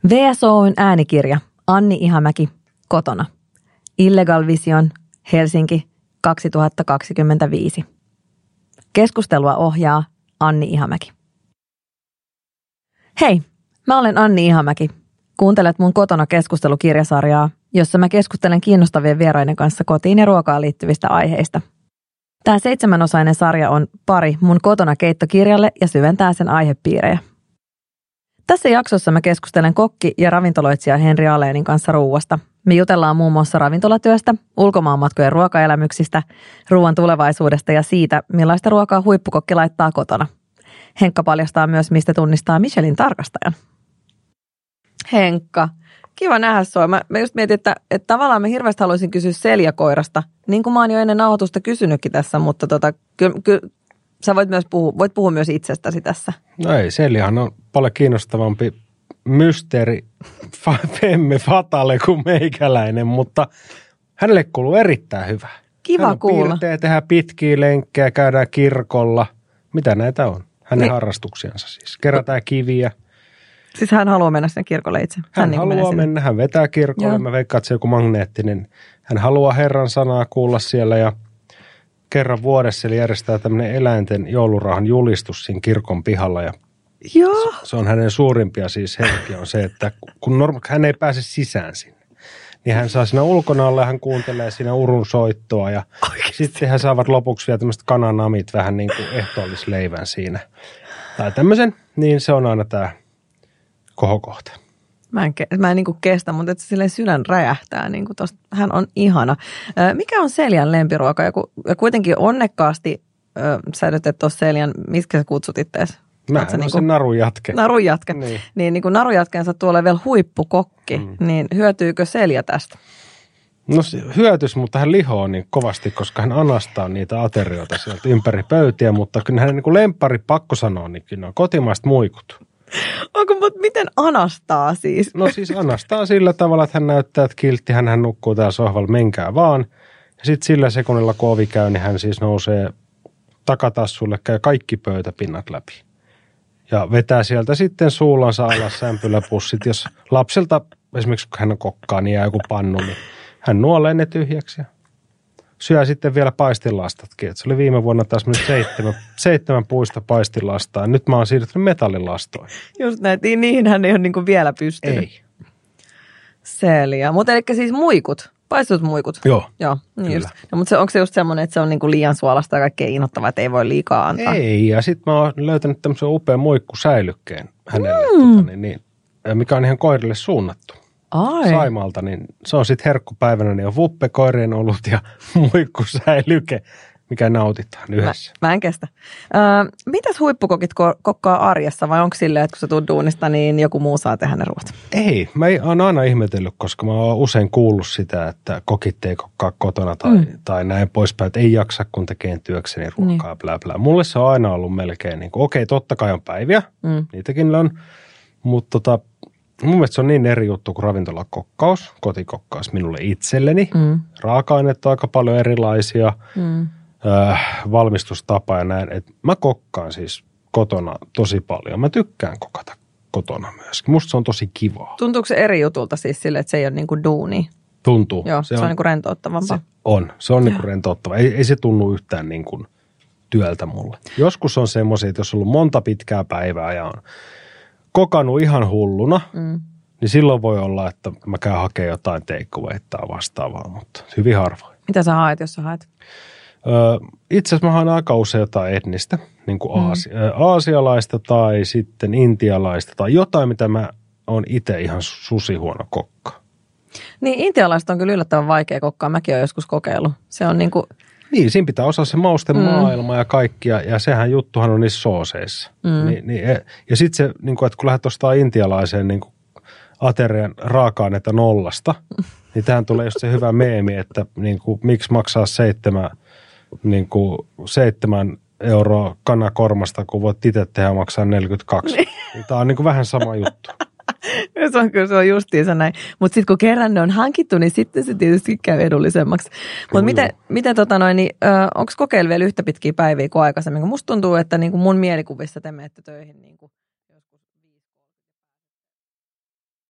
VSO:n äänikirja Anni Ihamäki kotona. Illegal Vision Helsinki 2025. Keskustelua ohjaa Anni Ihamäki. Hei, mä olen Anni Ihamäki. Kuuntelet mun kotona keskustelukirjasarjaa, jossa mä keskustelen kiinnostavien vieraiden kanssa kotiin ja ruokaan liittyvistä aiheista. Tämä 7-osainen sarja on pari mun kotona keittokirjalle ja syventää sen aihepiirejä. Tässä jaksossa mä keskustelen kokki- ja ravintoloitsija Henri Ahleenin kanssa ruuasta. Me jutellaan muun muassa ravintolatyöstä, ulkomaanmatkojen ruokaelämyksistä, ruoan tulevaisuudesta ja siitä, millaista ruokaa huippukokki laittaa kotona. Henkka paljastaa myös, mistä tunnistaa Michelin tarkastajan. Henkka, kiva nähdä sua. Mä just mietin, että tavallaan mä hirveästi haluaisin kysyä seljakoirasta, niin kuin mä oon jo ennen nauhoitusta kysynytkin tässä, mutta kyllä sä voit puhua myös itsestäsi tässä. No ei, seljahan on paljon kiinnostavampi mysteeri femme fatale kuin meikäläinen, mutta hänelle kuuluu erittäin hyvä. Kiva kuulla. Hän tehdään pitkiä lenkkejä, käydään kirkolla. Mitä näitä on? Hänen harrastuksiansa siis. Kerätään kiviä. Siis hän haluaa mennä sinne kirkolle itse. Hän haluaa mennä, hän vetää kirkolle. Joo. Mä veikkaan, että se joku magneettinen. Hän haluaa Herran sanaa kuulla siellä ja kerran vuodessa eli järjestää tämmöinen eläinten joulurauhan julistus siinä kirkon pihalla. Ja joo. Se on hänen suurimpia siis hetkiä on se, että kun hän ei pääse sisään sinne, niin hän saa siinä ulkona olla ja hän kuuntelee siinä urun soittoa ja sitten he saavat lopuksi vielä tämmöiset kananamit vähän niin kuin ehtoollisleivän siinä. Tai tämmöisen, niin se on aina tämä kohokohta. Mä en niin kuin kestä, mutta että silleen sydän räjähtää. Niin kuin tosta. Hän on ihana. Mikä on Seljan lempiruoka? Ja kuitenkin onnekkaasti sä nyt et ole Seljan, mitkä sä kutsut ittees? Mä en niin sen narujatke. Narujatke. Niin kuin narujatkeen sattuu olemaan vielä huippukokki, niin hyötyykö Selja tästä? No hyötys, mutta hän lihoo niin kovasti, koska hän anastaa niitä aterioita sieltä ympäri pöytiä, mutta kyllä hänen niin lemppari pakko sanoa, niin kyllä on kotimaiset muikut. Mutta miten anastaa siis? No siis anastaa sillä tavalla, että hän näyttää, että kiltti, hän nukkuu täällä sohvalla, menkää vaan. Ja sitten sillä sekunnilla, kun ovi käy, niin hän siis nousee takatassulle, käy kaikki pöytäpinnat läpi. Ja vetää sieltä sitten suulansa alas sämpyläpussit. Jos lapselta, esimerkiksi kun hän kokkaa, niin jää joku pannu, niin hän nuolee ne tyhjäksi ja syö sitten vielä paistilastatkin. Et se oli viime vuonna taas 7 puista paistilastaa. Ja nyt mä oon siirtynyt metallilastoihin. Just näin, niihin hän ei ole niinku vielä pystynyt. Ei. Selja. Mutta eli siis muikut, paistetut muikut. Joo, niin just. No, mutta onko se just semmoinen, että se on niinku liian suolasta ja kaikkea inhottavaa, että ei voi liikaa antaa? Ei, ja sitten mä oon löytänyt tämmöisen upean muikkusäilykkeen hänelle, mikä on ihan koirille suunnattu. Ai. Saimalta, niin se on sitten herkkupäivänä, niin on vuppe, koirien olut ja muikkusäilyke, mikä nautitaan yhdessä. Mä en kestä. Mitäs huippukokit kokkaa arjessa vai onko silleen, että kun sä tulet duunista, niin joku muu saa tehdä ne ruoat? Ei, mä oon aina ihmetellyt, koska mä oon usein kuullut sitä, että kokit ei kokkaa kotona tai näin poispäin, että ei jaksa kun tekee työkseni ruokaa, blää blää. Mulle se on aina ollut melkein niin kuin, okei, totta kai on päiviä, niitäkin on, mutta mun mielestä se on niin eri juttu kuin ravintolakokkaus, kotikokkaus minulle itselleni. Raaka-aineet on aika paljon erilaisia, valmistustapa ja näin. Et mä kokkaan siis kotona tosi paljon. Mä tykkään kokata kotona myöskin. Musta se on tosi kivaa. Tuntuuko se eri jutulta siis sille, että se ei ole niinku duuni? Tuntuu. Joo, se on niinku rentouttavampaa. Se on niinku rentouttava. Ei se tunnu yhtään niinku työltä mulle. Joskus on semmoisia, että jos on ollut monta pitkää päivää ja on kokannut ihan hulluna, niin silloin voi olla, että mä käyn hakemaan jotain takeawayta vastaavaa, mutta hyvin harvoin. Mitä sä haet, jos sä haet? Itse asiassa mä haen aika usein jotain etnistä, niin kuin aasialaista tai sitten intialaista tai jotain, mitä mä oon itse ihan susihuono kokka. Niin, intialaista on kyllä yllättävän vaikea kokkaa. Mäkin olen joskus kokeillut. Se on niinku... Niin, siinä pitää osaa se mausten maailma ja kaikkia, ja sehän juttuhan on niissä sooseissa. Ja sitten se, niin kuin, että kun lähdet ostamaan intialaiseen niin kuin aterian raaka-aineita nollasta, niin tähän tulee just se hyvä meemi, että niin kuin, miksi maksaa 7 euroa kanakormasta, kun voit itse tehdä maksaa 42. Tämä on niin kuin vähän sama juttu. Se on justiinsa näin. Mutta sitten kun kerran ne on hankittu, niin sitten se tietysti käy edullisemmaksi. Mutta miten onko kokeillut vielä yhtä pitkiä päiviä kuin aikaisemmin? Kun musta tuntuu, että niin kuin mun mielikuvissa te menette töihin niin kuin